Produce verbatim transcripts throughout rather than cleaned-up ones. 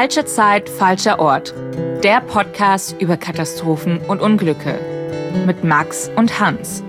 Falsche Zeit, falscher Ort. Der Podcast über Katastrophen und Unglücke. Mit Max und Hans.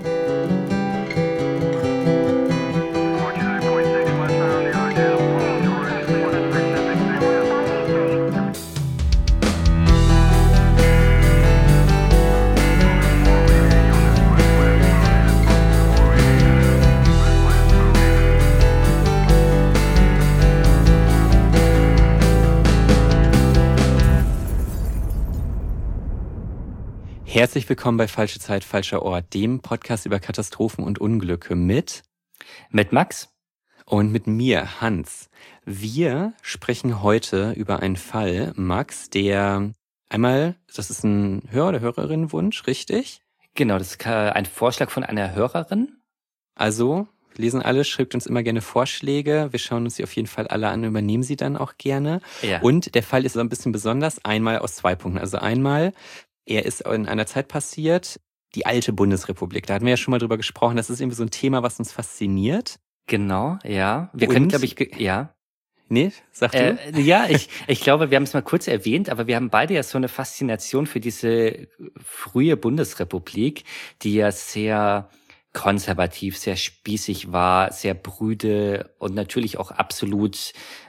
Herzlich willkommen bei Falsche Zeit, falscher Ort, dem Podcast über Katastrophen und Unglücke mit mit Max und mit mir, Hans. Wir sprechen heute über einen Fall, Max, der einmal, das ist ein Hörer- oder Hörerinnenwunsch, richtig? Genau, das ist ein Vorschlag von einer Hörerin. Also, wir lesen alle, schreibt uns immer gerne Vorschläge. Wir schauen uns sie auf jeden Fall alle an, übernehmen sie dann auch gerne. Ja. Und der Fall ist so ein bisschen besonders, einmal aus zwei Punkten. Also einmal, er ist in einer Zeit passiert, die alte Bundesrepublik. Da hatten wir ja schon mal drüber gesprochen. Das ist irgendwie so ein Thema, was uns fasziniert. Genau, ja. Wir Und? können, glaube ich, ge- ja. Nee, sag du? Äh, ja, ich, ich glaube, wir haben es mal kurz erwähnt, aber wir haben beide ja so eine Faszination für diese frühe Bundesrepublik, die ja sehr konservativ, sehr spießig war, sehr brüde und natürlich auch absolut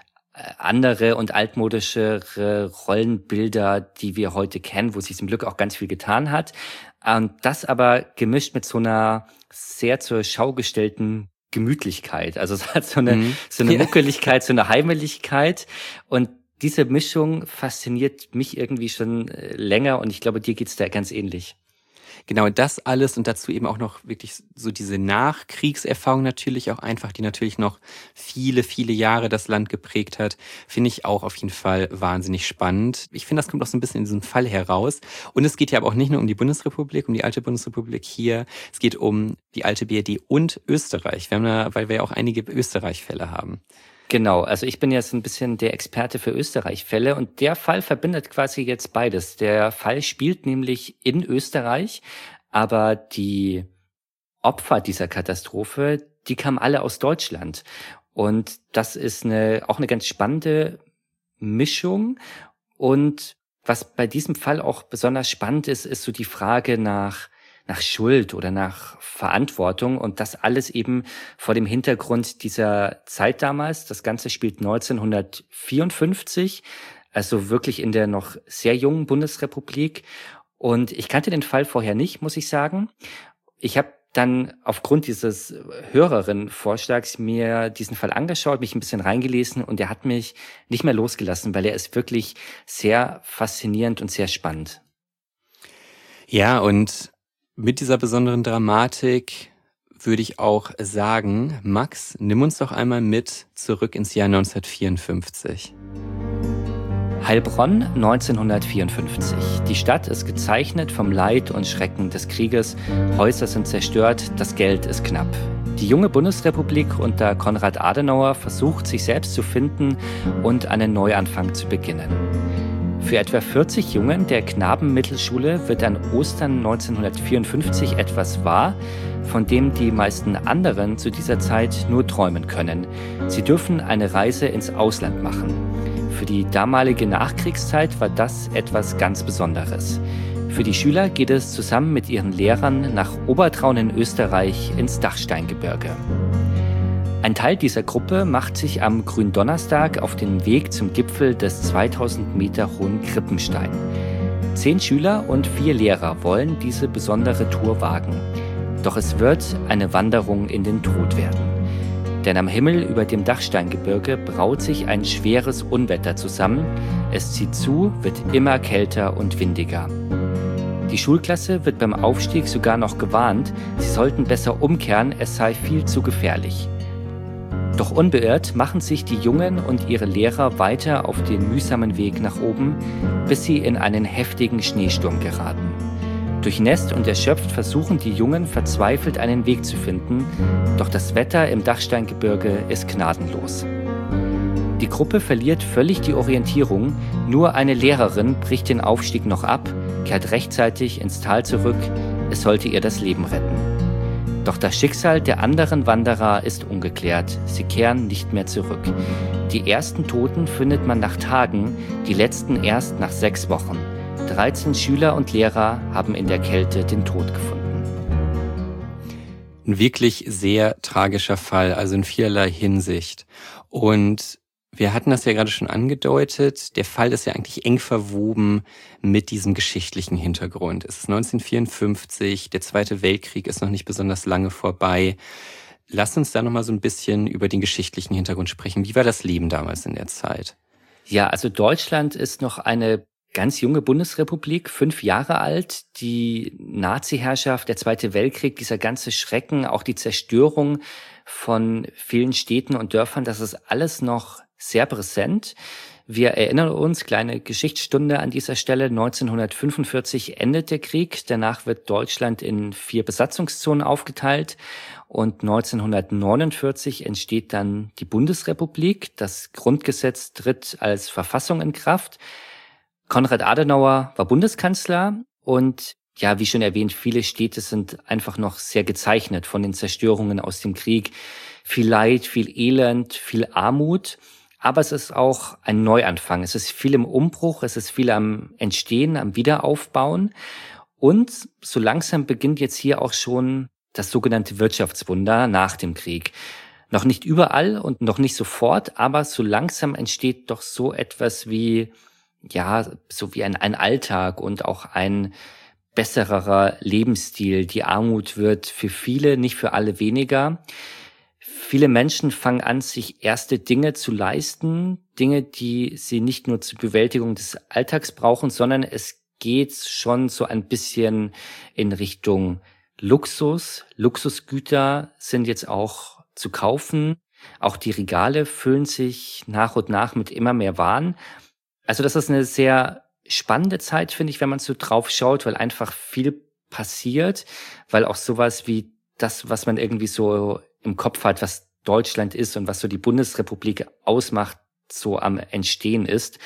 andere und altmodischere Rollenbilder, die wir heute kennen, wo sich zum Glück auch ganz viel getan hat. Und das aber gemischt mit so einer sehr zur Schau gestellten Gemütlichkeit. Also es hat so eine, Mhm. so eine Ja. Muckeligkeit, so eine Heimeligkeit. Und diese Mischung fasziniert mich irgendwie schon äh, länger und ich glaube, dir geht's da ganz ähnlich. Genau, das alles und dazu eben auch noch wirklich so diese Nachkriegserfahrung natürlich auch einfach, die natürlich noch viele, viele Jahre das Land geprägt hat, finde ich auch auf jeden Fall wahnsinnig spannend. Ich finde, das kommt auch so ein bisschen in diesem Fall heraus. Und es geht ja aber auch nicht nur um die Bundesrepublik, um die alte Bundesrepublik hier. Es geht um die alte B R D und Österreich. Wir haben da, weil wir ja auch einige Österreich-Fälle haben. Genau, also ich bin jetzt ein bisschen der Experte für Österreich-Fälle und der Fall verbindet quasi jetzt beides. Der Fall spielt nämlich in Österreich, aber die Opfer dieser Katastrophe, die kamen alle aus Deutschland. Und das ist eine, auch eine ganz spannende Mischung. Und was bei diesem Fall auch besonders spannend ist, ist so die Frage nach nach Schuld oder nach Verantwortung und das alles eben vor dem Hintergrund dieser Zeit damals. Das Ganze spielt neunzehnhundertvierundfünfzig, also wirklich in der noch sehr jungen Bundesrepublik. Und ich kannte den Fall vorher nicht, muss ich sagen. Ich habe dann aufgrund dieses Hörerin-Vorschlags mir diesen Fall angeschaut, mich ein bisschen reingelesen und er hat mich nicht mehr losgelassen, weil er ist wirklich sehr faszinierend und sehr spannend. Ja, und mit dieser besonderen Dramatik würde ich auch sagen, Max, nimm uns doch einmal mit zurück ins Jahr neunzehnhundertvierundfünfzig. Heilbronn neunzehnhundertvierundfünfzig. Die Stadt ist gezeichnet vom Leid und Schrecken des Krieges. Häuser sind zerstört, das Geld ist knapp. Die junge Bundesrepublik unter Konrad Adenauer versucht, sich selbst zu finden und einen Neuanfang zu beginnen. Für etwa vierzig Jungen der Knabenmittelschule wird an Ostern neunzehnhundertvierundfünfzig etwas wahr, von dem die meisten anderen zu dieser Zeit nur träumen können. Sie dürfen eine Reise ins Ausland machen. Für die damalige Nachkriegszeit war das etwas ganz Besonderes. Für die Schüler geht es zusammen mit ihren Lehrern nach Obertraun in Österreich ins Dachsteingebirge. Ein Teil dieser Gruppe macht sich am Gründonnerstag auf den Weg zum Gipfel des zweitausend Meter hohen Krippenstein. Zehn Schüler und vier Lehrer wollen diese besondere Tour wagen. Doch es wird eine Wanderung in den Tod werden. Denn am Himmel über dem Dachsteingebirge braut sich ein schweres Unwetter zusammen. Es zieht zu, wird immer kälter und windiger. Die Schulklasse wird beim Aufstieg sogar noch gewarnt, sie sollten besser umkehren, es sei viel zu gefährlich. Doch unbeirrt machen sich die Jungen und ihre Lehrer weiter auf den mühsamen Weg nach oben, bis sie in einen heftigen Schneesturm geraten. Durchnässt und erschöpft versuchen die Jungen verzweifelt einen Weg zu finden, doch das Wetter im Dachsteingebirge ist gnadenlos. Die Gruppe verliert völlig die Orientierung, nur eine Lehrerin bricht den Aufstieg noch ab, kehrt rechtzeitig ins Tal zurück, es sollte ihr das Leben retten. Doch das Schicksal der anderen Wanderer ist ungeklärt. Sie kehren nicht mehr zurück. Die ersten Toten findet man nach Tagen, die letzten erst nach sechs Wochen. dreizehn Schüler und Lehrer haben in der Kälte den Tod gefunden. Ein wirklich sehr tragischer Fall, also in vielerlei Hinsicht. Und wir hatten das ja gerade schon angedeutet, der Fall ist ja eigentlich eng verwoben mit diesem geschichtlichen Hintergrund. Es ist neunzehnhundertvierundfünfzig, der Zweite Weltkrieg ist noch nicht besonders lange vorbei. Lass uns da nochmal so ein bisschen über den geschichtlichen Hintergrund sprechen. Wie war das Leben damals in der Zeit? Ja, also Deutschland ist noch eine ganz junge Bundesrepublik, fünf Jahre alt. Die Nazi-Herrschaft, der Zweite Weltkrieg, dieser ganze Schrecken, auch die Zerstörung von vielen Städten und Dörfern, das ist alles noch sehr präsent. Wir erinnern uns, kleine Geschichtsstunde an dieser Stelle, neunzehnhundertfünfundvierzig endet der Krieg. Danach wird Deutschland in vier Besatzungszonen aufgeteilt. Und neunzehnhundertneunundvierzig entsteht dann die Bundesrepublik. Das Grundgesetz tritt als Verfassung in Kraft. Konrad Adenauer war Bundeskanzler und ja, wie schon erwähnt, viele Städte sind einfach noch sehr gezeichnet von den Zerstörungen aus dem Krieg. Viel Leid, viel Elend, viel Armut. Aber es ist auch ein Neuanfang. Es ist viel im Umbruch, es ist viel am Entstehen, am Wiederaufbauen. Und so langsam beginnt jetzt hier auch schon das sogenannte Wirtschaftswunder nach dem Krieg. Noch nicht überall und noch nicht sofort, aber so langsam entsteht doch so etwas wie, ja, so wie ein, ein Alltag und auch ein besserer Lebensstil. Die Armut wird für viele, nicht für alle weniger. Viele Menschen fangen an, sich erste Dinge zu leisten, Dinge, die sie nicht nur zur Bewältigung des Alltags brauchen, sondern es geht schon so ein bisschen in Richtung Luxus. Luxusgüter sind jetzt auch zu kaufen. Auch die Regale füllen sich nach und nach mit immer mehr Waren. Also das ist eine sehr spannende Zeit, finde ich, wenn man so drauf schaut, weil einfach viel passiert, weil auch sowas wie das, was man irgendwie so im Kopf hat, was Deutschland ist und was so die Bundesrepublik ausmacht, so am Entstehen ist.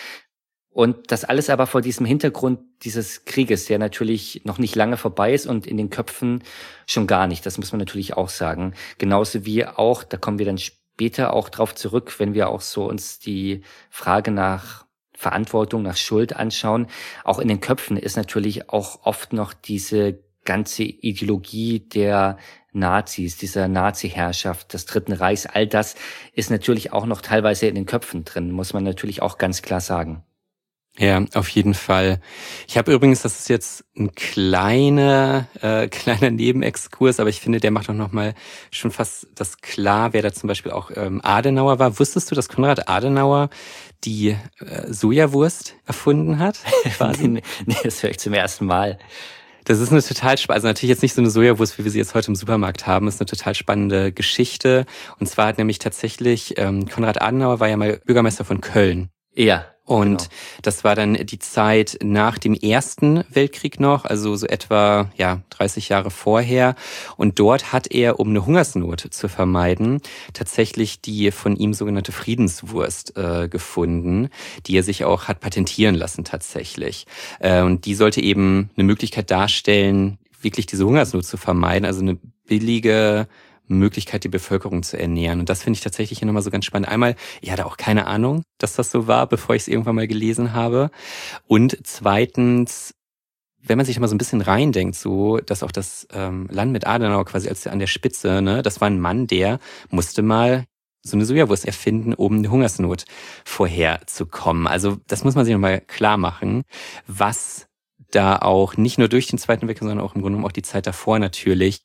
Und das alles aber vor diesem Hintergrund dieses Krieges, der natürlich noch nicht lange vorbei ist und in den Köpfen schon gar nicht. Das muss man natürlich auch sagen. Genauso wie auch, da kommen wir dann später auch drauf zurück, wenn wir auch so uns die Frage nach Verantwortung, nach Schuld anschauen. Auch in den Köpfen ist natürlich auch oft noch diese ganze Ideologie der Nazis, dieser Nazi-Herrschaft, des Dritten Reichs, all das ist natürlich auch noch teilweise in den Köpfen drin, muss man natürlich auch ganz klar sagen. Ja, auf jeden Fall. Ich habe übrigens, das ist jetzt ein kleiner, äh, kleiner Nebenexkurs, aber ich finde, der macht auch nochmal schon fast das klar, wer da zum Beispiel auch ähm, Adenauer war. Wusstest du, dass Konrad Adenauer die äh, Sojawurst erfunden hat? nee, nee, das höre ich zum ersten Mal. Das ist eine total spannende, also natürlich jetzt nicht so eine Sojawurst, wie wir sie jetzt heute im Supermarkt haben, das ist eine total spannende Geschichte. Und zwar hat nämlich tatsächlich, ähm, Konrad Adenauer war ja mal Bürgermeister von Köln. Ja. Und genau. Das war dann die Zeit nach dem Ersten Weltkrieg noch, also so etwa ja dreißig Jahre vorher. Und dort hat er, um eine Hungersnot zu vermeiden, tatsächlich die von ihm sogenannte Friedenswurst äh, gefunden, die er sich auch hat patentieren lassen tatsächlich. Äh, und die sollte eben eine Möglichkeit darstellen, wirklich diese Hungersnot zu vermeiden, also eine billige Möglichkeit, die Bevölkerung zu ernähren. Und das finde ich tatsächlich hier nochmal so ganz spannend. Einmal, ich hatte auch keine Ahnung, dass das so war, bevor ich es irgendwann mal gelesen habe. Und zweitens, wenn man sich mal so ein bisschen reindenkt, so, dass auch das ähm, Land mit Adenauer quasi als an der Spitze, ne, das war ein Mann, der musste mal so eine Sojawurst erfinden, um eine Hungersnot vorherzukommen. Also das muss man sich nochmal klar machen, was da auch nicht nur durch den Zweiten Weltkrieg, sondern auch im Grunde genommen auch die Zeit davor natürlich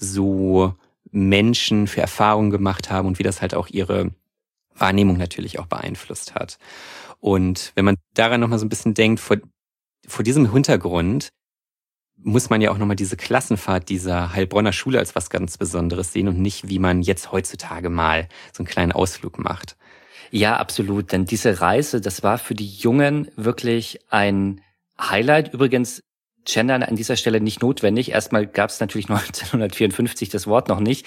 so Menschen für Erfahrungen gemacht haben und wie das halt auch ihre Wahrnehmung natürlich auch beeinflusst hat. Und wenn man daran nochmal so ein bisschen denkt, vor, vor diesem Hintergrund muss man ja auch nochmal diese Klassenfahrt dieser Heilbronner Schule als was ganz Besonderes sehen und nicht, wie man jetzt heutzutage mal so einen kleinen Ausflug macht. Ja, absolut. Denn diese Reise, das war für die Jungen wirklich ein Highlight. Übrigens, Gendern an dieser Stelle nicht notwendig. Erstmal gab es natürlich neunzehnhundertvierundfünfzig das Wort noch nicht,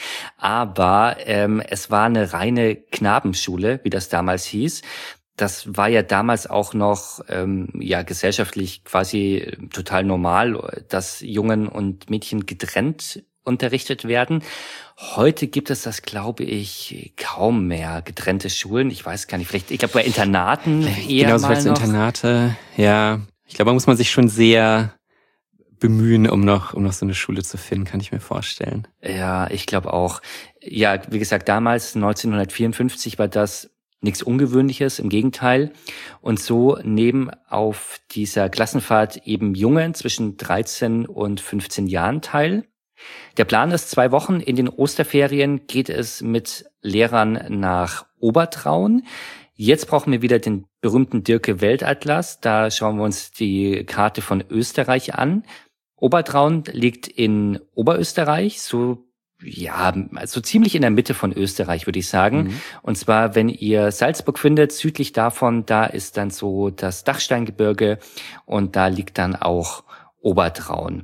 aber ähm, es war eine reine Knabenschule, wie das damals hieß. Das war ja damals auch noch ähm, ja gesellschaftlich quasi total normal, dass Jungen und Mädchen getrennt unterrichtet werden. Heute gibt es das, glaube ich, kaum mehr, getrennte Schulen. Ich weiß gar nicht, vielleicht, ich glaube bei Internaten eher Genauso mal als noch. Internate, ja. Ich glaube, da muss man sich schon sehr bemühen, um noch, um noch so eine Schule zu finden, kann ich mir vorstellen. Ja, ich glaube auch. Ja, wie gesagt, damals, neunzehnhundertvierundfünfzig, war das nichts Ungewöhnliches, im Gegenteil. Und so nehmen auf dieser Klassenfahrt eben Jungen zwischen dreizehn und fünfzehn Jahren teil. Der Plan ist, zwei Wochen in den Osterferien geht es mit Lehrern nach Obertraun. Jetzt brauchen wir wieder den berühmten Dirke-Weltatlas. Da schauen wir uns die Karte von Österreich an. Obertraun liegt in Oberösterreich, so ja, so ziemlich in der Mitte von Österreich, würde ich sagen. Mhm. Und zwar, wenn ihr Salzburg findet, südlich davon, da ist dann so das Dachsteingebirge und da liegt dann auch Obertraun.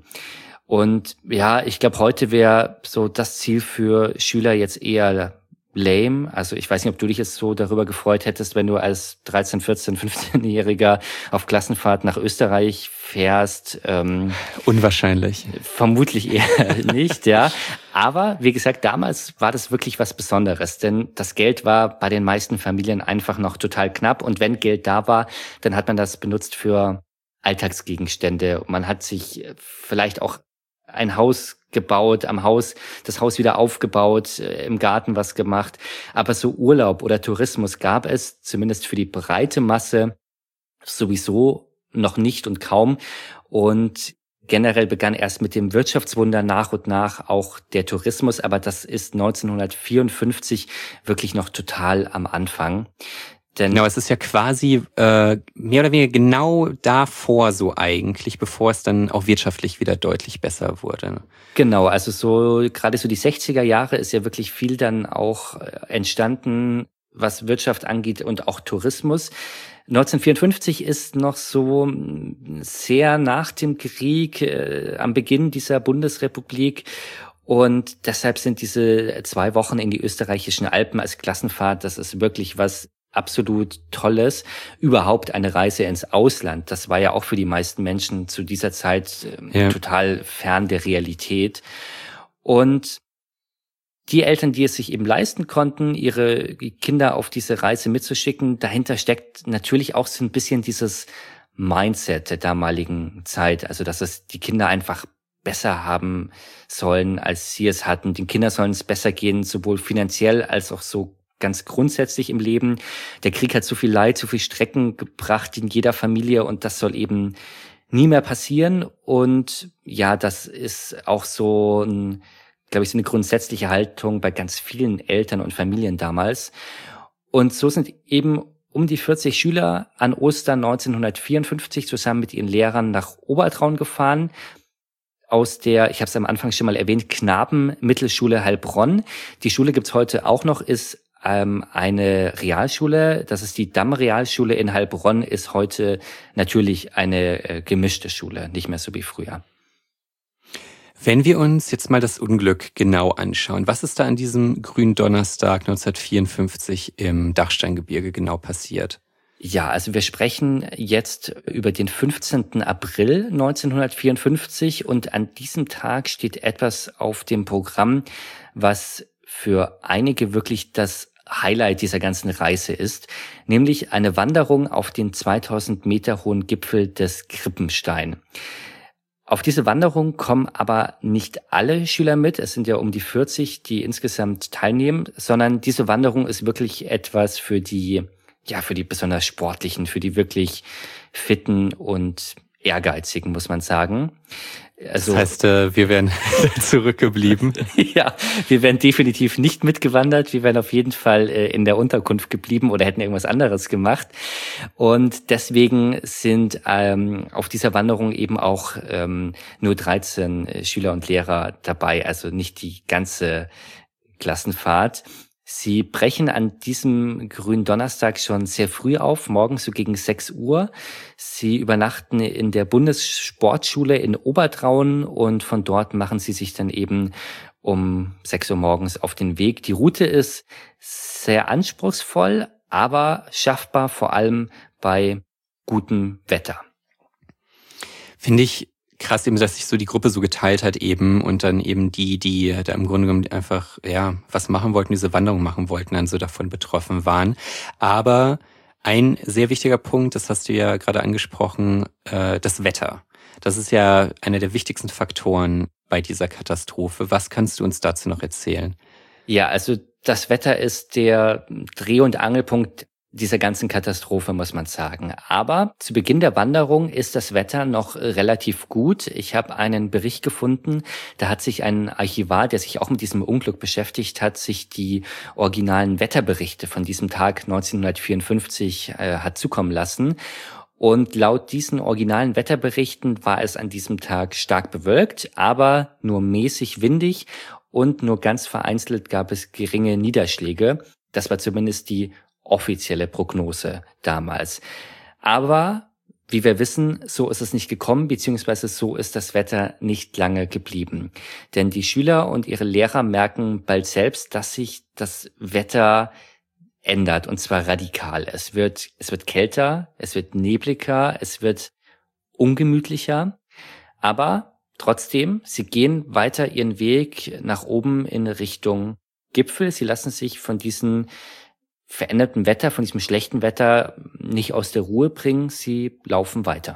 Und ja, ich glaube, heute wäre so das Ziel für Schüler jetzt eher lame. Also ich weiß nicht, ob du dich jetzt so darüber gefreut hättest, wenn du als dreizehn-, vierzehn-, fünfzehnjähriger auf Klassenfahrt nach Österreich fährst. Ähm, Unwahrscheinlich. Vermutlich eher nicht, ja. Aber wie gesagt, damals war das wirklich was Besonderes, denn das Geld war bei den meisten Familien einfach noch total knapp. Und wenn Geld da war, dann hat man das benutzt für Alltagsgegenstände. Man hat sich vielleicht auch ein Haus gebaut, am Haus, das Haus wieder aufgebaut, im Garten was gemacht. Aber so Urlaub oder Tourismus gab es, zumindest für die breite Masse, sowieso noch nicht und kaum. Und generell begann erst mit dem Wirtschaftswunder nach und nach auch der Tourismus. Aber das ist neunzehnhundertvierundfünfzig wirklich noch total am Anfang. Denn genau, es ist ja quasi äh, mehr oder weniger genau davor so eigentlich, bevor es dann auch wirtschaftlich wieder deutlich besser wurde. Genau, also so gerade so die sechziger Jahre ist ja wirklich viel dann auch entstanden, was Wirtschaft angeht und auch Tourismus. neunzehnhundertvierundfünfzig ist noch so sehr nach dem Krieg, äh, am Beginn dieser Bundesrepublik. Und deshalb sind diese zwei Wochen in die österreichischen Alpen als Klassenfahrt, das ist wirklich was absolut Tolles. Überhaupt eine Reise ins Ausland, das war ja auch für die meisten Menschen zu dieser Zeit äh, ja. total fern der Realität. Und die Eltern, die es sich eben leisten konnten, ihre Kinder auf diese Reise mitzuschicken, dahinter steckt natürlich auch so ein bisschen dieses Mindset der damaligen Zeit. Also, dass es die Kinder einfach besser haben sollen, als sie es hatten. Den Kindern sollen es besser gehen, sowohl finanziell als auch so ganz grundsätzlich im Leben. Der Krieg hat so viel Leid, so viel Strecken gebracht in jeder Familie und das soll eben nie mehr passieren. Und ja, das ist auch so ein, glaube ich, so eine grundsätzliche Haltung bei ganz vielen Eltern und Familien damals. Und so sind eben um die vierzig Schüler an Ostern neunzehnhundertvierundfünfzig zusammen mit ihren Lehrern nach Obertraun gefahren. Aus der, ich habe es am Anfang schon mal erwähnt, Knabenmittelschule Heilbronn. Die Schule gibt's heute auch noch, ist ähm, eine Realschule. Das ist die Damm-Realschule in Heilbronn, ist heute natürlich eine äh, gemischte Schule, nicht mehr so wie früher. Wenn wir uns jetzt mal das Unglück genau anschauen, was ist da an diesem grünen Donnerstag neunzehnhundertvierundfünfzig im Dachsteingebirge genau passiert? Ja, also wir sprechen jetzt über den fünfzehnten April neunzehnhundertvierundfünfzig und an diesem Tag steht etwas auf dem Programm, was für einige wirklich das Highlight dieser ganzen Reise ist, nämlich eine Wanderung auf den zweitausend Meter hohen Gipfel des Krippenstein. Auf diese Wanderung kommen aber nicht alle Schüler mit, es sind ja um die vierzig, die insgesamt teilnehmen, sondern diese Wanderung ist wirklich etwas für die ja, für die besonders Sportlichen, für die wirklich Fitten und Ehrgeizigen, muss man sagen. Also, das heißt, wir wären zurückgeblieben. Ja, wir wären definitiv nicht mitgewandert. Wir wären auf jeden Fall in der Unterkunft geblieben oder hätten irgendwas anderes gemacht. Und deswegen sind ähm, auf dieser Wanderung eben auch ähm, nur dreizehn Schüler und Lehrer dabei, also nicht die ganze Klassenfahrt. Sie brechen an diesem grünen Donnerstag schon sehr früh auf, morgens so gegen sechs Uhr. Sie übernachten in der Bundessportschule in Obertraun und von dort machen sie sich dann eben um sechs Uhr morgens auf den Weg. Die Route ist sehr anspruchsvoll, aber schaffbar, vor allem bei gutem Wetter. Finde ich krass eben, dass sich so die Gruppe so geteilt hat eben und dann eben die, die da im Grunde genommen einfach, ja, was machen wollten, diese Wanderung machen wollten, dann so davon betroffen waren. Aber ein sehr wichtiger Punkt, das hast du ja gerade angesprochen, äh, das Wetter. Das ist ja einer der wichtigsten Faktoren bei dieser Katastrophe. Was kannst du uns dazu noch erzählen? Ja, also das Wetter ist der Dreh- und Angelpunkt dieser ganzen Katastrophe, muss man sagen. Aber zu Beginn der Wanderung ist das Wetter noch relativ gut. Ich habe einen Bericht gefunden, da hat sich ein Archivar, der sich auch mit diesem Unglück beschäftigt hat, sich die originalen Wetterberichte von diesem Tag neunzehnhundertvierundfünfzig äh, hat zukommen lassen. Und laut diesen originalen Wetterberichten war es an diesem Tag stark bewölkt, aber nur mäßig windig und nur ganz vereinzelt gab es geringe Niederschläge. Das war zumindest die offizielle Prognose damals. Aber wie wir wissen, so ist es nicht gekommen, beziehungsweise so ist das Wetter nicht lange geblieben. Denn die Schüler und ihre Lehrer merken bald selbst, dass sich das Wetter ändert, und zwar radikal. Es wird, es wird kälter, es wird nebliger, es wird ungemütlicher, aber trotzdem, sie gehen weiter ihren Weg nach oben in Richtung Gipfel. Sie lassen sich von diesem veränderten Wetter, von diesem schlechten Wetter nicht aus der Ruhe bringen. Sie laufen weiter.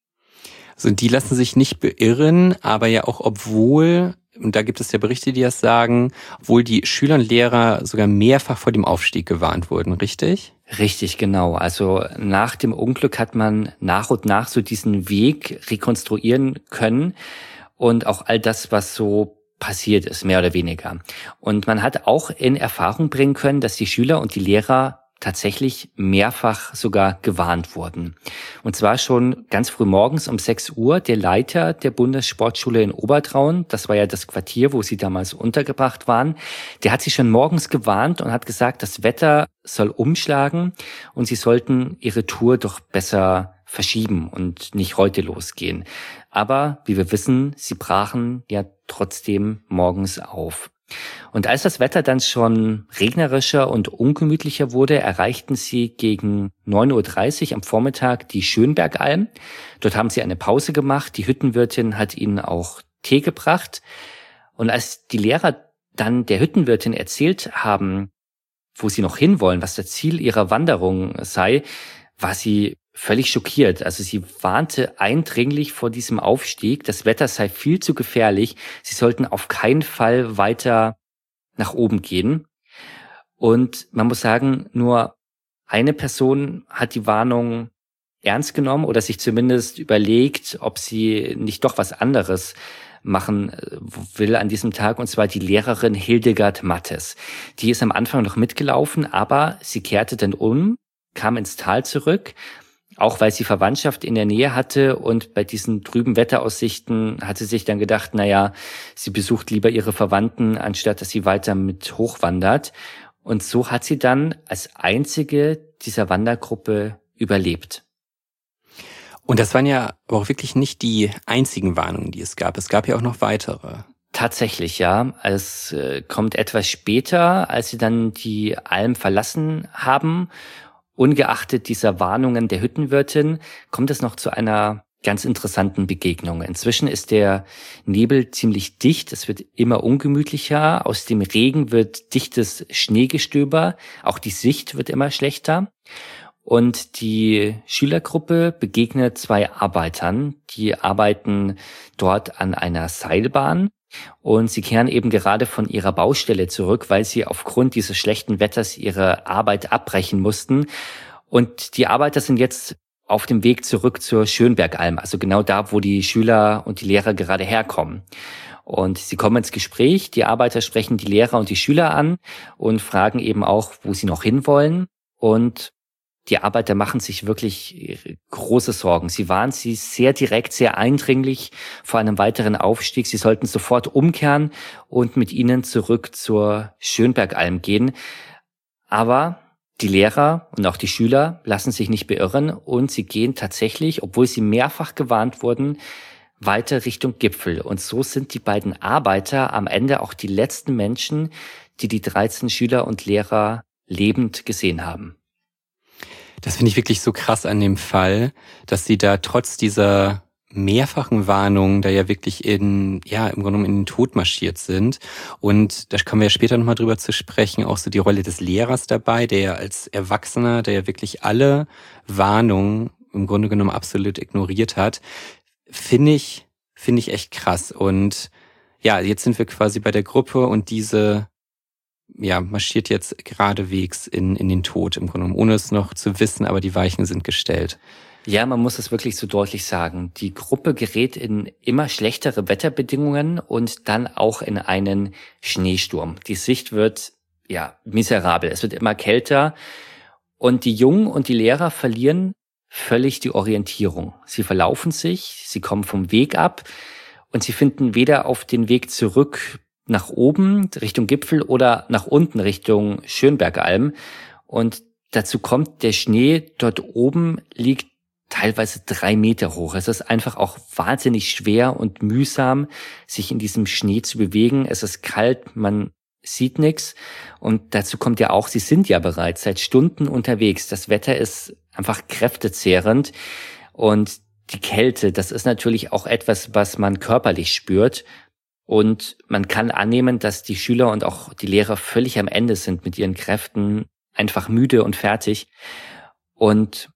Also die lassen sich nicht beirren, aber ja auch obwohl, und da gibt es ja Berichte, die das sagen, obwohl die Schüler und Lehrer sogar mehrfach vor dem Aufstieg gewarnt wurden, richtig? Richtig, genau. Also nach dem Unglück hat man nach und nach so diesen Weg rekonstruieren können und auch all das, was so passiert ist, mehr oder weniger. Und man hat auch in Erfahrung bringen können, dass die Schüler und die Lehrer tatsächlich mehrfach sogar gewarnt wurden. Und zwar schon ganz früh morgens um sechs Uhr. Der Leiter der Bundessportschule in Obertraun, das war ja das Quartier, wo sie damals untergebracht waren, der hat sie schon morgens gewarnt und hat gesagt, das Wetter soll umschlagen und sie sollten ihre Tour doch besser verschieben und nicht heute losgehen. Aber wie wir wissen, sie brachen ja trotzdem morgens auf. Und als das Wetter dann schon regnerischer und ungemütlicher wurde, erreichten sie gegen neun Uhr dreißig am Vormittag die Schönbergalm. Dort haben sie eine Pause gemacht. Die Hüttenwirtin hat ihnen auch Tee gebracht. Und als die Lehrer dann der Hüttenwirtin erzählt haben, wo sie noch hinwollen, was das Ziel ihrer Wanderung sei, war sie völlig schockiert. Also sie warnte eindringlich vor diesem Aufstieg. Das Wetter sei viel zu gefährlich. Sie sollten auf keinen Fall weiter nach oben gehen. Und man muss sagen, nur eine Person hat die Warnung ernst genommen oder sich zumindest überlegt, ob sie nicht doch was anderes machen will an diesem Tag, und zwar die Lehrerin Hildegard Mattes. Die ist am Anfang noch mitgelaufen, aber sie kehrte dann um, kam ins Tal zurück, auch weil sie Verwandtschaft in der Nähe hatte, und bei diesen trüben Wetteraussichten hat sie sich dann gedacht, naja, sie besucht lieber ihre Verwandten, anstatt dass sie weiter mit hochwandert. Und so hat sie dann als einzige dieser Wandergruppe überlebt. Und das waren ja aber auch wirklich nicht die einzigen Warnungen, die es gab. Es gab ja auch noch weitere. Tatsächlich, ja. Es kommt etwas später, als sie dann die Alm verlassen haben. Ungeachtet dieser Warnungen der Hüttenwirtin kommt es noch zu einer ganz interessanten Begegnung. Inzwischen ist der Nebel ziemlich dicht, es wird immer ungemütlicher, aus dem Regen wird dichtes Schneegestöber, auch die Sicht wird immer schlechter. Und die Schülergruppe begegnet zwei Arbeitern, die arbeiten dort an einer Seilbahn. Und sie kehren eben gerade von ihrer Baustelle zurück, weil sie aufgrund dieses schlechten Wetters ihre Arbeit abbrechen mussten. Und die Arbeiter sind jetzt auf dem Weg zurück zur Schönbergalm, also genau da, wo die Schüler und die Lehrer gerade herkommen. Und sie kommen ins Gespräch, die Arbeiter sprechen die Lehrer und die Schüler an und fragen eben auch, wo sie noch hinwollen. Und die Arbeiter machen sich wirklich große Sorgen. Sie warnen sie sehr direkt, sehr eindringlich vor einem weiteren Aufstieg. Sie sollten sofort umkehren und mit ihnen zurück zur Schönbergalm gehen. Aber die Lehrer und auch die Schüler lassen sich nicht beirren und sie gehen tatsächlich, obwohl sie mehrfach gewarnt wurden, weiter Richtung Gipfel. Und so sind die beiden Arbeiter am Ende auch die letzten Menschen, die die dreizehn Schüler und Lehrer lebend gesehen haben. Das finde ich wirklich so krass an dem Fall, dass sie da trotz dieser mehrfachen Warnungen da ja wirklich in, ja, im Grunde genommen in den Tod marschiert sind. Und da kommen wir ja später nochmal drüber zu sprechen, auch so die Rolle des Lehrers dabei, der ja als Erwachsener, der ja wirklich alle Warnungen im Grunde genommen absolut ignoriert hat, finde ich, finde ich echt krass. Und ja, jetzt sind wir quasi bei der Gruppe und diese, ja, marschiert jetzt geradewegs in, in den Tod im Grunde genommen, ohne es noch zu wissen, aber die Weichen sind gestellt. Ja, man muss es wirklich so deutlich sagen. Die Gruppe gerät in immer schlechtere Wetterbedingungen und dann auch in einen Schneesturm. Die Sicht wird, ja, miserabel. Es wird immer kälter und die Jungen und die Lehrer verlieren völlig die Orientierung. Sie verlaufen sich, sie kommen vom Weg ab und sie finden weder auf den Weg zurück nach oben Richtung Gipfel oder nach unten Richtung Schönbergalm. Und dazu kommt, der Schnee dort oben liegt teilweise drei Meter hoch. Es ist einfach auch wahnsinnig schwer und mühsam, sich in diesem Schnee zu bewegen. Es ist kalt, man sieht nichts. Und dazu kommt ja auch, sie sind ja bereits seit Stunden unterwegs. Das Wetter ist einfach kräftezehrend. Und die Kälte, das ist natürlich auch etwas, was man körperlich spürt. Und man kann annehmen, dass die Schüler und auch die Lehrer völlig am Ende sind mit ihren Kräften, einfach müde und fertig. Und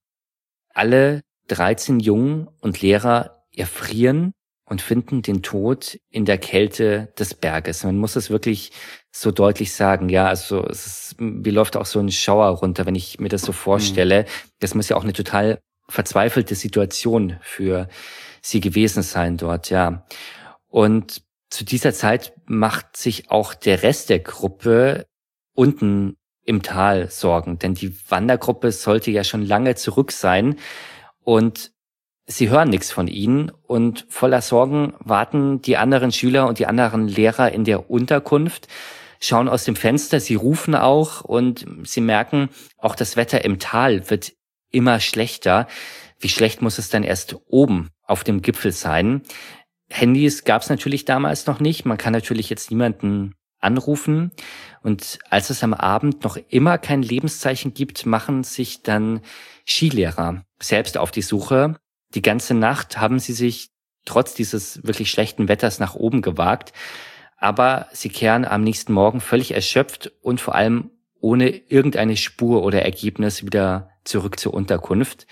alle dreizehn Jungen und Lehrer erfrieren und finden den Tod in der Kälte des Berges. Man muss es wirklich so deutlich sagen. Ja, also es ist, mir läuft auch so ein Schauer runter, wenn ich mir das so vorstelle. Das muss ja auch eine total verzweifelte Situation für sie gewesen sein dort, ja. Und zu dieser Zeit macht sich auch der Rest der Gruppe unten im Tal Sorgen, denn die Wandergruppe sollte ja schon lange zurück sein und sie hören nichts von ihnen und voller Sorgen warten die anderen Schüler und die anderen Lehrer in der Unterkunft, schauen aus dem Fenster, sie rufen auch und sie merken, auch das Wetter im Tal wird immer schlechter. Wie schlecht muss es dann erst oben auf dem Gipfel sein? Handys gab es natürlich damals noch nicht, man kann natürlich jetzt niemanden anrufen. Und als es am Abend noch immer kein Lebenszeichen gibt, machen sich dann Skilehrer selbst auf die Suche. Die ganze Nacht haben sie sich trotz dieses wirklich schlechten Wetters nach oben gewagt. Aber sie kehren am nächsten Morgen völlig erschöpft und vor allem ohne irgendeine Spur oder Ergebnis wieder zurück zur Unterkunft.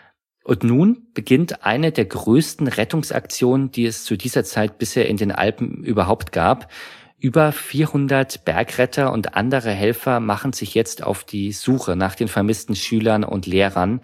Und nun beginnt eine der größten Rettungsaktionen, die es zu dieser Zeit bisher in den Alpen überhaupt gab. Über vierhundert Bergretter und andere Helfer machen sich jetzt auf die Suche nach den vermissten Schülern und Lehrern,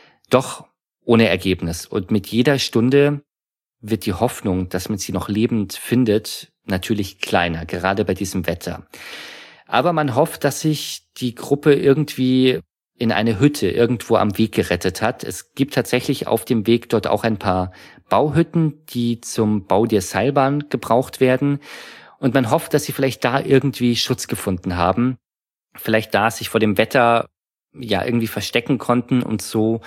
doch ohne Ergebnis. Und mit jeder Stunde wird die Hoffnung, dass man sie noch lebend findet, natürlich kleiner, gerade bei diesem Wetter. Aber man hofft, dass sich die Gruppe irgendwie in eine Hütte irgendwo am Weg gerettet hat. Es gibt tatsächlich auf dem Weg dort auch ein paar Bauhütten, die zum Bau der Seilbahn gebraucht werden. Und man hofft, dass sie vielleicht da irgendwie Schutz gefunden haben. Vielleicht da sich vor dem Wetter ja irgendwie verstecken konnten und so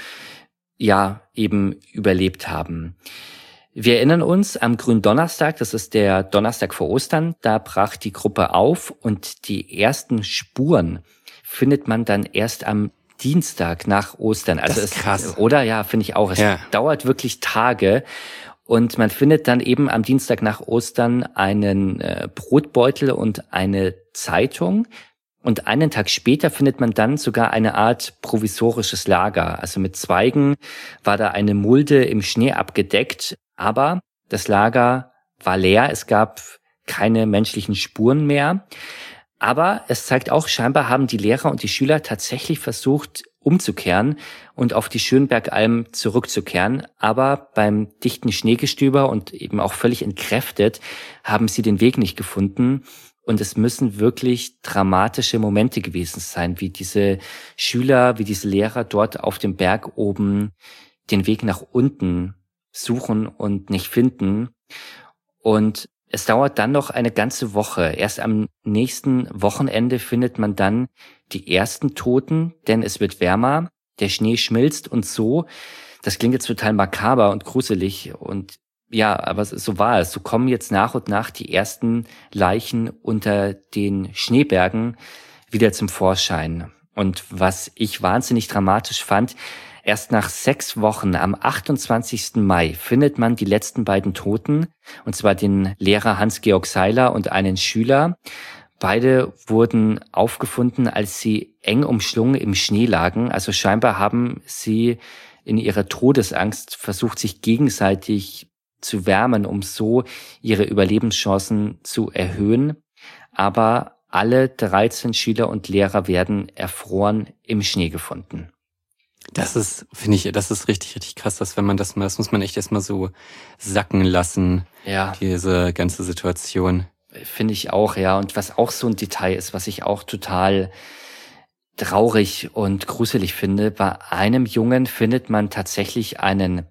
ja eben überlebt haben. Wir erinnern uns am Gründonnerstag, das ist der Donnerstag vor Ostern, da brach die Gruppe auf und die ersten Spuren findet man dann erst am Dienstag nach Ostern. Also das ist krass. Es, oder? Ja, finde ich auch. Es ja. dauert wirklich Tage. Und man findet dann eben am Dienstag nach Ostern einen äh, Brotbeutel und eine Zeitung. Und einen Tag später findet man dann sogar eine Art provisorisches Lager. Also mit Zweigen war da eine Mulde im Schnee abgedeckt. Aber das Lager war leer. Es gab keine menschlichen Spuren mehr. Aber es zeigt auch, scheinbar haben die Lehrer und die Schüler tatsächlich versucht, umzukehren und auf die Schönbergalm zurückzukehren. Aber beim dichten Schneegestöber und eben auch völlig entkräftet haben sie den Weg nicht gefunden. Und es müssen wirklich dramatische Momente gewesen sein, wie diese Schüler, wie diese Lehrer dort auf dem Berg oben den Weg nach unten suchen und nicht finden. Und es dauert dann noch eine ganze Woche. Erst am nächsten Wochenende findet man dann die ersten Toten, denn es wird wärmer, der Schnee schmilzt und so, das klingt jetzt total makaber und gruselig und ja, aber so war es. So kommen jetzt nach und nach die ersten Leichen unter den Schneebergen wieder zum Vorschein. Und was ich wahnsinnig dramatisch fand, Erst nach sechs Wochen, am achtundzwanzigsten Mai, findet man die letzten beiden Toten, und zwar den Lehrer Hans-Georg Seiler und einen Schüler. Beide wurden aufgefunden, als sie eng umschlungen im Schnee lagen. Also scheinbar haben sie in ihrer Todesangst versucht, sich gegenseitig zu wärmen, um so ihre Überlebenschancen zu erhöhen. Aber alle dreizehn Schüler und Lehrer werden erfroren im Schnee gefunden. Das ist, finde ich, das ist richtig, richtig krass, dass wenn man das mal, das muss man echt erstmal so sacken lassen, ja, diese ganze Situation. Finde ich auch, ja. Und was auch so ein Detail ist, was ich auch total traurig und gruselig finde, bei einem Jungen findet man tatsächlich einen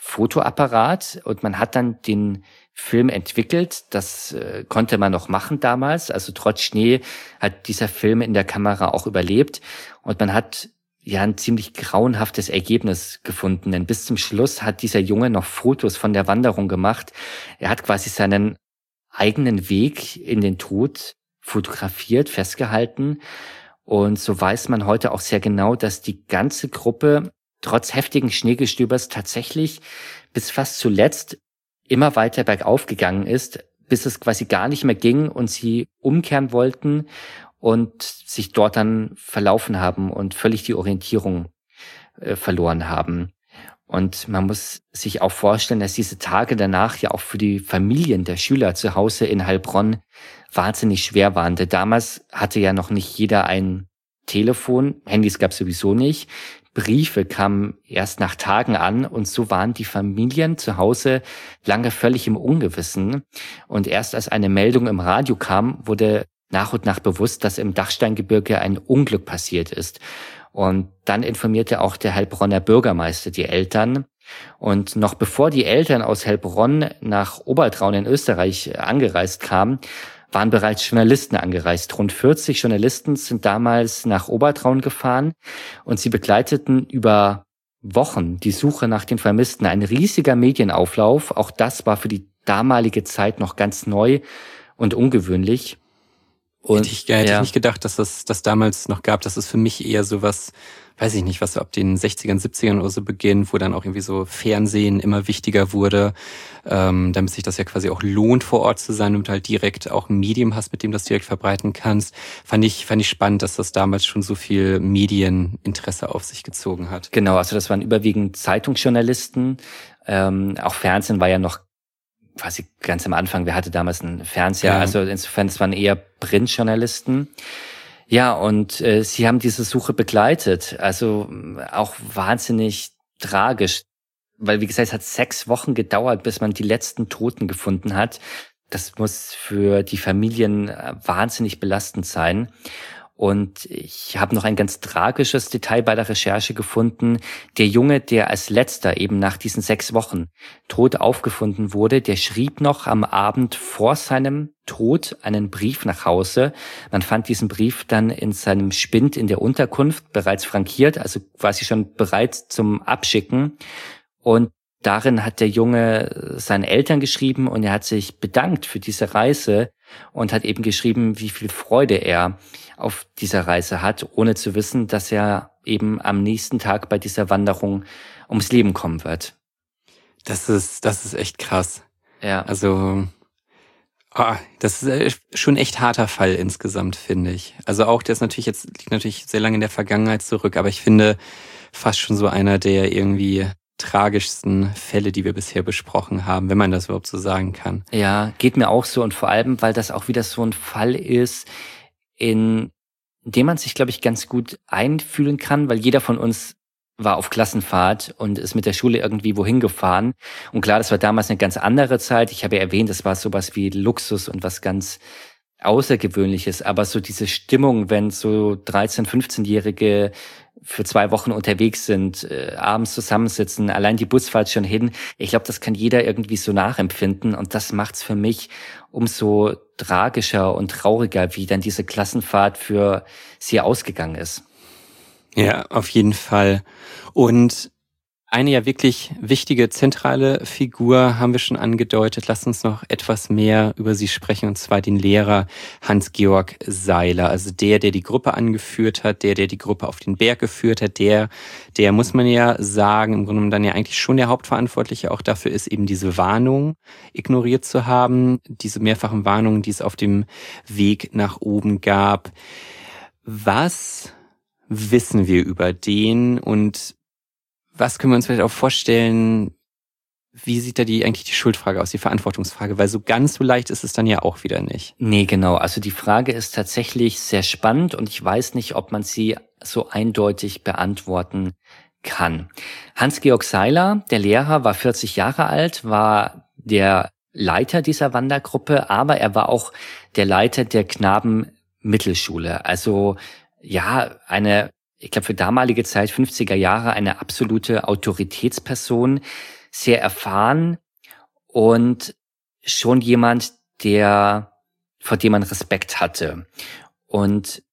Fotoapparat und man hat dann den Film entwickelt. Das äh, konnte man noch machen damals. Also trotz Schnee hat dieser Film in der Kamera auch überlebt und man hat ja ein ziemlich grauenhaftes Ergebnis gefunden. Denn bis zum Schluss hat dieser Junge noch Fotos von der Wanderung gemacht. Er hat quasi seinen eigenen Weg in den Tod fotografiert, festgehalten. Und so weiß man heute auch sehr genau, dass die ganze Gruppe trotz heftigen Schneegestöbers tatsächlich bis fast zuletzt immer weiter bergauf gegangen ist, bis es quasi gar nicht mehr ging und sie umkehren wollten und sich dort dann verlaufen haben und völlig die Orientierung äh, verloren haben. Und man muss sich auch vorstellen, dass diese Tage danach ja auch für die Familien der Schüler zu Hause in Heilbronn wahnsinnig schwer waren. Denn damals hatte ja noch nicht jeder ein Telefon, Handys gab es sowieso nicht. Briefe kamen erst nach Tagen an und so waren die Familien zu Hause lange völlig im Ungewissen. Und erst als eine Meldung im Radio kam, wurde nach und nach bewusst, dass im Dachsteingebirge ein Unglück passiert ist. Und dann informierte auch der Heilbronner Bürgermeister die Eltern. Und noch bevor die Eltern aus Heilbronn nach Obertraun in Österreich angereist kamen, waren bereits Journalisten angereist. Rund vierzig Journalisten sind damals nach Obertraun gefahren und sie begleiteten über Wochen die Suche nach den Vermissten. Ein riesiger Medienauflauf. Auch das war für die damalige Zeit noch ganz neu und ungewöhnlich. Und hätte ich, hätte ja. ich nicht gedacht, dass das, das damals noch gab. Das ist für mich eher so was, weiß ich nicht, was ab den sechzigern, siebzigern oder so beginnt, wo dann auch irgendwie so Fernsehen immer wichtiger wurde, ähm, damit sich das ja quasi auch lohnt, vor Ort zu sein und halt direkt auch ein Medium hast, mit dem du das direkt verbreiten kannst. Fand ich, fand ich spannend, dass das damals schon so viel Medieninteresse auf sich gezogen hat. Genau, also das waren überwiegend Zeitungsjournalisten. Ähm, auch Fernsehen war ja noch quasi ganz am Anfang, wer hatte damals einen Fernseher, ja. Also insofern, es waren eher Printjournalisten. Ja, und äh, sie haben diese Suche begleitet, also auch wahnsinnig tragisch, weil wie gesagt, es hat sechs Wochen gedauert, bis man die letzten Toten gefunden hat. Das muss für die Familien wahnsinnig belastend sein. Und ich habe noch ein ganz tragisches Detail bei der Recherche gefunden. Der Junge, der als letzter eben nach diesen sechs Wochen tot aufgefunden wurde, der schrieb noch am Abend vor seinem Tod einen Brief nach Hause. Man fand diesen Brief dann in seinem Spind in der Unterkunft bereits frankiert, also quasi schon bereit zum Abschicken. Und darin hat der Junge seinen Eltern geschrieben und er hat sich bedankt für diese Reise und hat eben geschrieben, wie viel Freude er auf dieser Reise hat, ohne zu wissen, dass er eben am nächsten Tag bei dieser Wanderung ums Leben kommen wird. Das ist, das ist echt krass. Ja. Also, oh, das ist schon echt harter Fall insgesamt, finde ich. Also auch, der ist natürlich jetzt, liegt natürlich sehr lange in der Vergangenheit zurück, aber ich finde fast schon so einer der irgendwie tragischsten Fälle, die wir bisher besprochen haben, wenn man das überhaupt so sagen kann. Ja, geht mir auch so und vor allem, weil das auch wieder so ein Fall ist, in dem man sich, glaube ich, ganz gut einfühlen kann, weil jeder von uns war auf Klassenfahrt und ist mit der Schule irgendwie wohin gefahren. Und klar, das war damals eine ganz andere Zeit. Ich habe ja erwähnt, das war sowas wie Luxus und was ganz Außergewöhnliches. Aber so diese Stimmung, wenn so dreizehn-, fünfzehnjährige für zwei Wochen unterwegs sind, äh, abends zusammensitzen, allein die Busfahrt schon hin. Ich glaube, das kann jeder irgendwie so nachempfinden und das macht's für mich umso tragischer und trauriger, wie dann diese Klassenfahrt für sie ausgegangen ist. Ja, auf jeden Fall. Und Eine ja wirklich wichtige, zentrale Figur haben wir schon angedeutet. Lasst uns noch etwas mehr über sie sprechen, und zwar den Lehrer Hans-Georg Seiler. Also der, der die Gruppe angeführt hat, der, der die Gruppe auf den Berg geführt hat, der, der muss man ja sagen, im Grunde genommen dann ja eigentlich schon der Hauptverantwortliche auch dafür ist, eben diese Warnung ignoriert zu haben, diese mehrfachen Warnungen, die es auf dem Weg nach oben gab. Was wissen wir über den und was können wir uns vielleicht auch vorstellen, wie sieht da die eigentlich die Schuldfrage aus, die Verantwortungsfrage? Weil so ganz so leicht ist es dann ja auch wieder nicht. Nee, genau. Also die Frage ist tatsächlich sehr spannend und ich weiß nicht, ob man sie so eindeutig beantworten kann. Hans-Georg Seiler, der Lehrer, war vierzig Jahre alt, war der Leiter dieser Wandergruppe, aber er war auch der Leiter der Knabenmittelschule. Also ja, eine ich glaube für damalige Zeit, fünfziger Jahre, eine absolute Autoritätsperson, sehr erfahren und schon jemand, der, vor dem man Respekt hatte. Und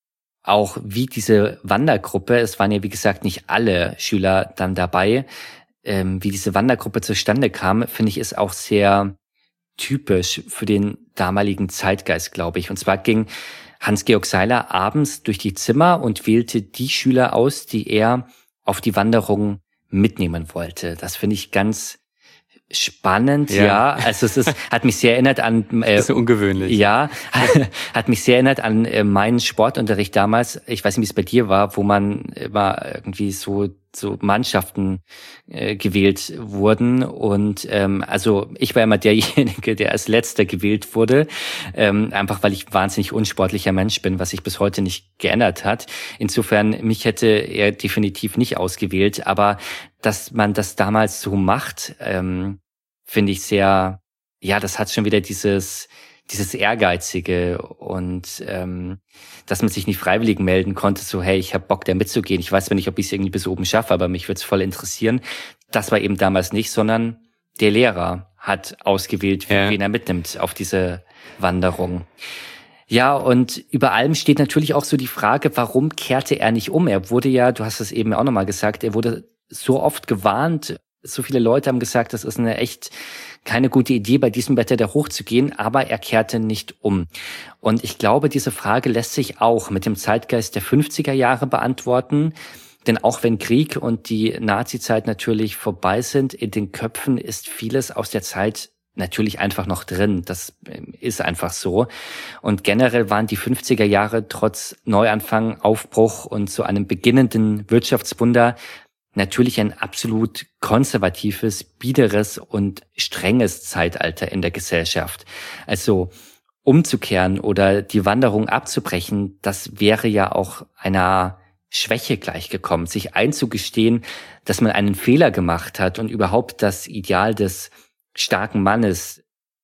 auch wie diese Wandergruppe, es waren ja wie gesagt nicht alle Schüler dann dabei, ähm, wie diese Wandergruppe zustande kam, finde ich, ist auch sehr typisch für den damaligen Zeitgeist, glaube ich. Und zwar ging Hans-Georg Seiler abends durch die Zimmer und wählte die Schüler aus, die er auf die Wanderung mitnehmen wollte. Das finde ich ganz spannend, ja. ja. Also es ist, hat mich sehr erinnert an... Äh, das ist ungewöhnlich. Ja, hat mich sehr erinnert an äh, meinen Sportunterricht damals. Ich weiß nicht, wie es bei dir war, wo man immer irgendwie so so Mannschaften äh, gewählt wurden. Und ähm, also ich war immer derjenige, der als Letzter gewählt wurde, ähm, einfach weil ich ein wahnsinnig unsportlicher Mensch bin, was sich bis heute nicht geändert hat. Insofern, mich hätte er definitiv nicht ausgewählt, aber dass man das damals so macht, ähm, finde ich sehr, ja, das hat schon wieder dieses dieses Ehrgeizige und ähm, dass man sich nicht freiwillig melden konnte, so hey, ich habe Bock, da mitzugehen. Ich weiß zwar nicht, ob ich es irgendwie bis oben schaffe, aber mich würde es voll interessieren. Das war eben damals nicht, sondern der Lehrer hat ausgewählt, ja. wen er mitnimmt auf diese Wanderung. Ja, und über allem steht natürlich auch so die Frage, warum kehrte er nicht um? Er wurde ja, du hast es eben auch nochmal gesagt, er wurde so oft gewarnt. So viele Leute haben gesagt, das ist eine echt keine gute Idee, bei diesem Wetter da hochzugehen, aber er kehrte nicht um. Und ich glaube, diese Frage lässt sich auch mit dem Zeitgeist der fünfziger Jahre beantworten. Denn auch wenn Krieg und die Nazi-Zeit natürlich vorbei sind, in den Köpfen ist vieles aus der Zeit natürlich einfach noch drin. Das ist einfach so. Und generell waren die fünfziger Jahre trotz Neuanfang, Aufbruch und so einem beginnenden Wirtschaftswunder natürlich ein absolut konservatives, biederes und strenges Zeitalter in der Gesellschaft. Also umzukehren oder die Wanderung abzubrechen, das wäre ja auch einer Schwäche gleichgekommen. Sich einzugestehen, dass man einen Fehler gemacht hat und überhaupt das Ideal des starken Mannes,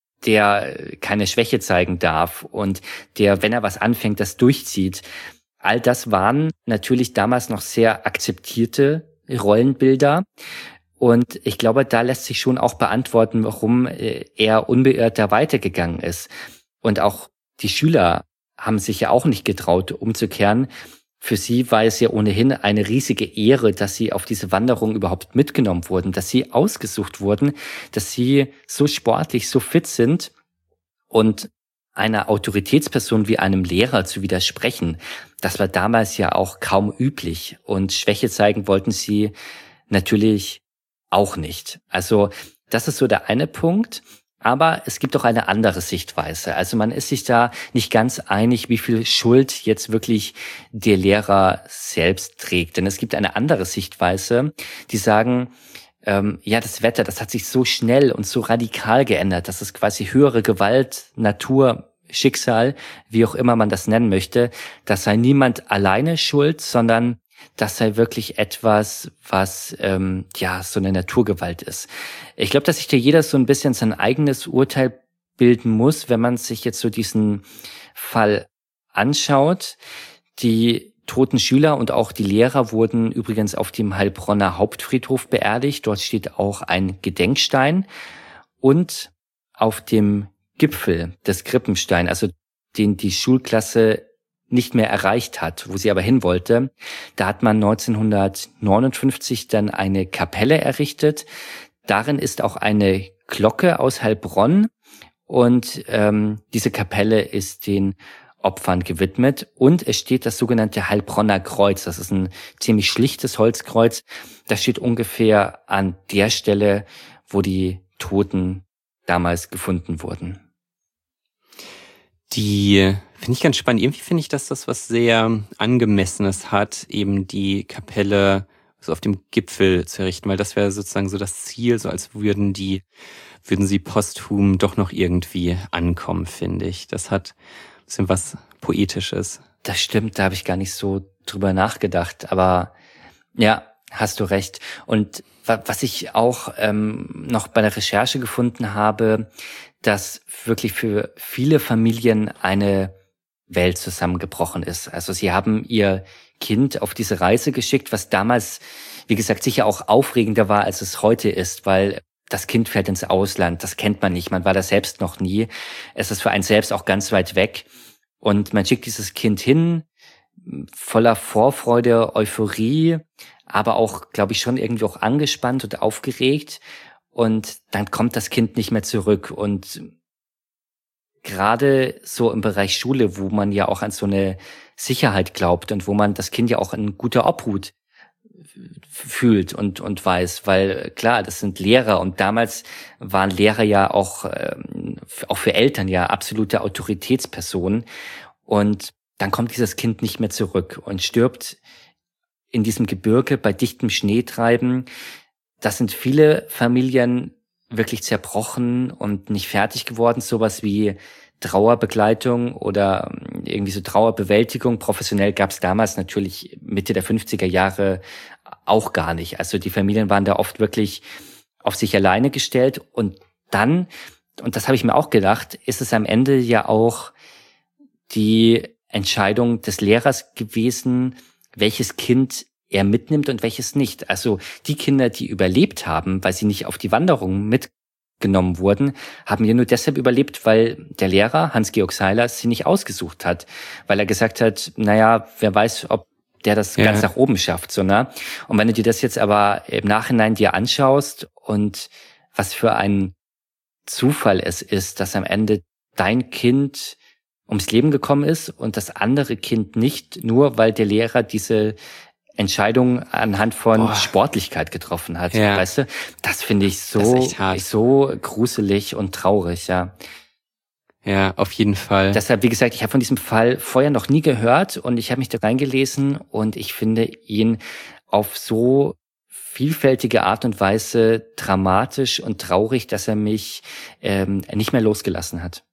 der keine Schwäche zeigen darf und der, wenn er was anfängt, das durchzieht. All das waren natürlich damals noch sehr akzeptierte Rollenbilder. Und ich glaube, da lässt sich schon auch beantworten, warum er unbeirrt da weitergegangen ist. Und auch die Schüler haben sich ja auch nicht getraut, umzukehren. Für sie war es ja ohnehin eine riesige Ehre, dass sie auf diese Wanderung überhaupt mitgenommen wurden, dass sie ausgesucht wurden, dass sie so sportlich, so fit sind. Und einer Autoritätsperson wie einem Lehrer zu widersprechen, das war damals ja auch kaum üblich. Und Schwäche zeigen wollten sie natürlich auch nicht. Also das ist so der eine Punkt. Aber es gibt auch eine andere Sichtweise. Also man ist sich da nicht ganz einig, wie viel Schuld jetzt wirklich der Lehrer selbst trägt. Denn es gibt eine andere Sichtweise, die sagen, ähm, ja, das Wetter, das hat sich so schnell und so radikal geändert, dass es quasi höhere Gewalt, Natur, Schicksal, wie auch immer man das nennen möchte, das sei niemand alleine schuld, sondern das sei wirklich etwas, was ähm, ja so eine Naturgewalt ist. Ich glaube, dass sich da jeder so ein bisschen sein eigenes Urteil bilden muss, wenn man sich jetzt so diesen Fall anschaut. Die toten Schüler und auch die Lehrer wurden übrigens auf dem Heilbronner Hauptfriedhof beerdigt. Dort steht auch ein Gedenkstein. Und auf dem Gipfel des Krippenstein, also den die Schulklasse nicht mehr erreicht hat, wo sie aber hin wollte. Da hat man neunzehnhundertneunundfünfzig dann eine Kapelle errichtet. Darin ist auch eine Glocke aus Heilbronn und ähm, diese Kapelle ist den Opfern gewidmet und es steht das sogenannte Heilbronner Kreuz. Das ist ein ziemlich schlichtes Holzkreuz. Das steht ungefähr an der Stelle, wo die Toten damals gefunden wurden. Die finde ich ganz spannend. Irgendwie finde ich, dass das was sehr Angemessenes hat, eben die Kapelle so auf dem Gipfel zu errichten, weil das wäre sozusagen so das Ziel, so als würden die, würden sie posthum doch noch irgendwie ankommen, finde ich. Das hat ein bisschen was Poetisches. Das stimmt, da habe ich gar nicht so drüber nachgedacht, aber ja, hast du recht. Und was ich auch ähm, noch bei der Recherche gefunden habe, dass wirklich für viele Familien eine Welt zusammengebrochen ist. Also sie haben ihr Kind auf diese Reise geschickt, was damals, wie gesagt, sicher auch aufregender war, als es heute ist, weil das Kind fährt ins Ausland, das kennt man nicht, man war da selbst noch nie. Es ist für einen selbst auch ganz weit weg und man schickt dieses Kind hin, voller Vorfreude, Euphorie, aber auch, glaube ich, schon irgendwie auch angespannt und aufgeregt. Und dann kommt das Kind nicht mehr zurück. Und gerade so im Bereich Schule, wo man ja auch an so eine Sicherheit glaubt und wo man das Kind ja auch in guter Obhut fühlt und und weiß, weil klar, das sind Lehrer und damals waren Lehrer ja auch ähm, auch für Eltern ja absolute Autoritätspersonen. Und dann kommt dieses Kind nicht mehr zurück und stirbt in diesem Gebirge bei dichtem Schneetreiben. Das sind viele Familien wirklich zerbrochen und nicht fertig geworden. Sowas wie Trauerbegleitung oder irgendwie so Trauerbewältigung. Professionell gab es damals natürlich Mitte der fünfziger Jahre auch gar nicht. Also die Familien waren da oft wirklich auf sich alleine gestellt. Und dann, und das habe ich mir auch gedacht, ist es am Ende ja auch die Entscheidung des Lehrers gewesen, welches Kind er mitnimmt und welches nicht. Also die Kinder, die überlebt haben, weil sie nicht auf die Wanderung mitgenommen wurden, haben ja nur deshalb überlebt, weil der Lehrer, Hans-Georg Seiler, sie nicht ausgesucht hat. Weil er gesagt hat, naja, wer weiß, ob der das ja ganz nach oben schafft. So, ne? Und wenn du dir das jetzt aber im Nachhinein dir anschaust und was für ein Zufall es ist, dass am Ende dein Kind ums Leben gekommen ist und das andere Kind nicht, nur weil der Lehrer diese Entscheidung anhand von Boah. Sportlichkeit getroffen hat, ja. Weißt du? Das finde ich so, so gruselig und traurig, ja. Ja, auf jeden Fall. Deshalb, wie gesagt, ich habe von diesem Fall vorher noch nie gehört und ich habe mich da reingelesen und ich finde ihn auf so vielfältige Art und Weise dramatisch und traurig, dass er mich ähm, nicht mehr losgelassen hat.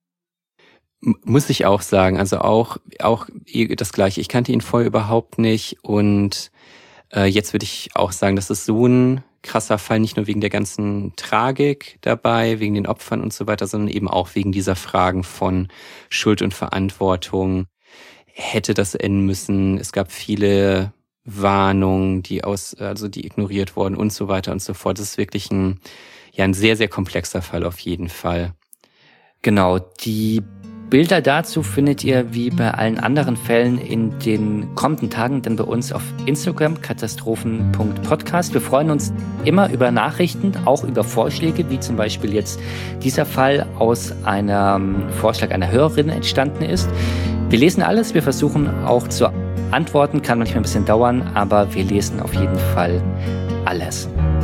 Muss ich auch sagen, also auch auch das Gleiche. Ich kannte ihn vorher überhaupt nicht und äh, jetzt würde ich auch sagen, das ist so ein krasser Fall, nicht nur wegen der ganzen Tragik dabei, wegen den Opfern und so weiter, sondern eben auch wegen dieser Fragen von Schuld und Verantwortung. Hätte das enden müssen? Es gab viele Warnungen, die aus, also die ignoriert wurden und so weiter und so fort. Das ist wirklich ein, ja, ein sehr, sehr komplexer Fall auf jeden Fall. Genau, die Bilder dazu findet ihr wie bei allen anderen Fällen in den kommenden Tagen dann bei uns auf Instagram, katastrophen punkt podcast. Wir freuen uns immer über Nachrichten, auch über Vorschläge, wie zum Beispiel jetzt dieser Fall aus einem Vorschlag einer Hörerin entstanden ist. Wir lesen alles, wir versuchen auch zu antworten, kann manchmal ein bisschen dauern, aber wir lesen auf jeden Fall alles.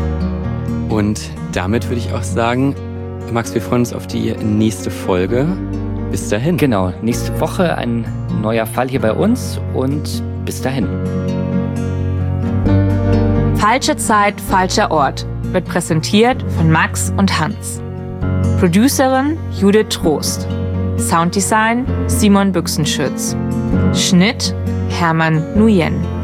Und damit würde ich auch sagen, Max, wir freuen uns auf die nächste Folge. Bis dahin. Genau, nächste Woche ein neuer Fall hier bei uns und bis dahin. Falsche Zeit, falscher Ort wird präsentiert von Max und Hans. Producerin Judith Trost. Sounddesign Simon Büchsenschütz. Schnitt Hermann Nguyen.